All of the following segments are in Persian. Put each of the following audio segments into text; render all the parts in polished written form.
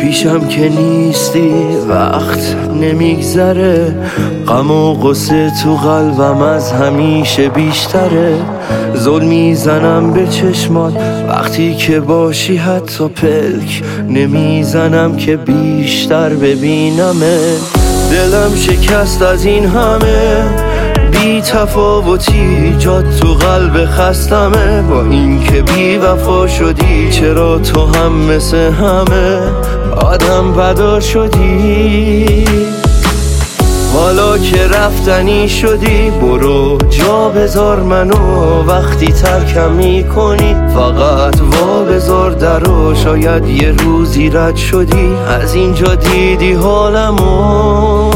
پیشم که نیستی وقت نمیگذره، غم و غصه تو قلبم از همیشه بیشتره. زل میزنم به چشمات وقتی که باشی، حتی پلک نمیزنم که بیشتر ببینمه. دلم شکست از این همه بی تفاوتی، جات تو قلب خستمه. با این که بی وفا شدی، چرا تو هم مثل همه آدم بدا شدی؟ حالا که رفتنی شدی، برو جا بذار منو. وقتی ترکم میکنی فقط وا بذار درو. شاید یه روزی رد شدی، از اینجا دیدی حالمو.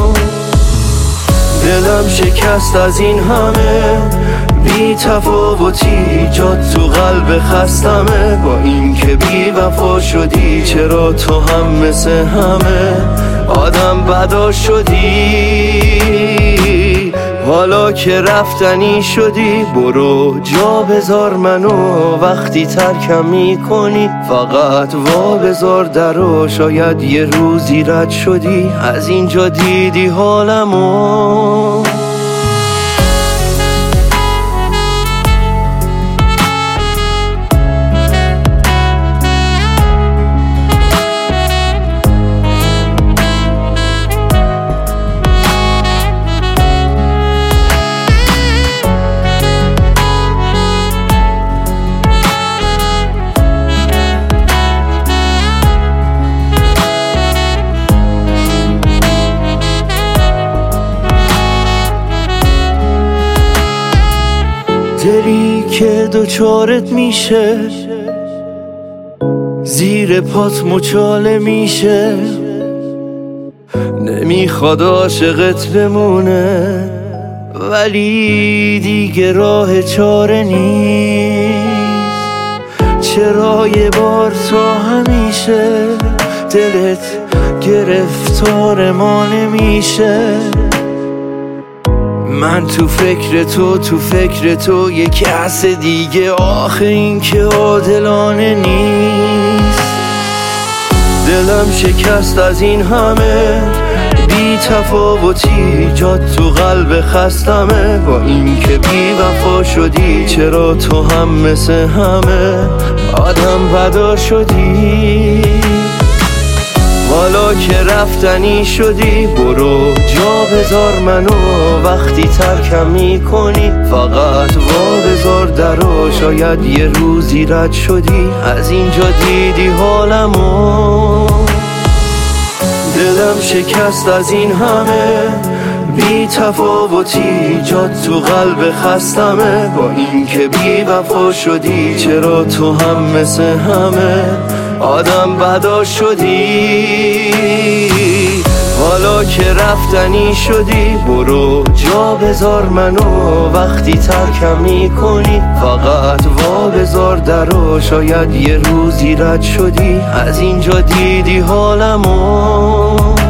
دلم شکست از این همه بی تفاوتی، جات تو قلب خستمه. با این که بی وفا شدی، چرا تو هم مثل همه آدم بدا شدی؟ حالا که رفتنی شدی، برو جا بذار منو. وقتی ترکم میکنی فقط وا بذار درو. شاید یه روزی رد شدی، از اینجا دیدی حالمو. دلی که دوچارت میشه، زیر پات مچاله میشه، نمیخواد عاشقت بمونه، ولی دیگه راه چاره نیست. چرا یه بار تا همیشه دلت گرفتار ما نمیشه؟ من تو فکر تو یه کس دیگه، آخه این که عادلانه نیست. دلم شکست از این همه بی تفاوتی، جات تو قلب خستمه. با این که بی وفا شدی، چرا تو هم مثل همه آدم بدا شدی؟ حالا که رفتنی شدی، برو جا بذار منو. وقتی ترکم میکنی فقط وا بذار درو. شاید یه روزی رد شدی، از اینجا دیدی حالمو. دلم شکست از این همه بی تفاوتی، جات تو قلب خستمه. با این که بی وفا شدی، چرا تو هم مثل همه آدم بدا شدی؟ حالا که رفتنی شدی، برو جا بذار منو. وقتی ترکم میکنی فقط وا بذار درو. شاید یه روزی رد شدی، از اینجا دیدی حالمو.